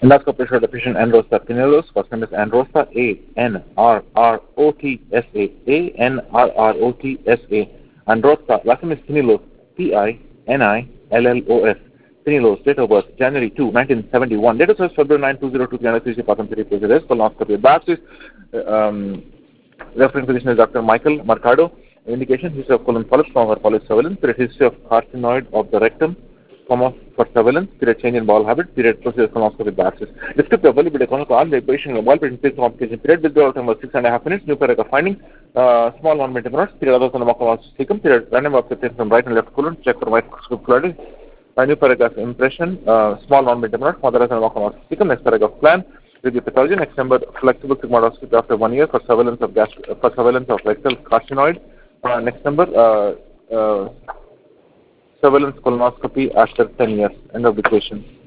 Endoscopy showed deficient Anrosa pinnulosa. First name is Anrosa, A-N-R-R-O-T-S-A, A-N-R-R-O-T-S-A. Androsa, last name is Pinnulosa, P-I-N-I-L-L-O-S. Pinnulosa, date of birth, January 2, 1971. Date of birth, February 9, 2002, Gynecology, Patham City, colonoscopy, biopsies. Referring physician is Dr. Michael Mercado. Indication, history of colon polyps, form for polyp surveillance. Period, history of carcinoid of the rectum, for surveillance. Period, change in bowel habit. Period, procedure colonoscopy biopsies. Descriptive availability of call the patient while patient face complication. Period, withdrawal time was 6.5 minutes. New paragraph finding. Small non-meter minutes. Period, others on the cecum. Period, random observation from right and left colon. Check for microscope fluidity. New paragraph impression. Small non-meter minutes. Others on the cecum. Next paragraph plan. Review pathology. Next number, flexible sigmoidoscopy after 1 year for surveillance of rectal carcinoid. Next number, surveillance colonoscopy after 10 years. End of the question.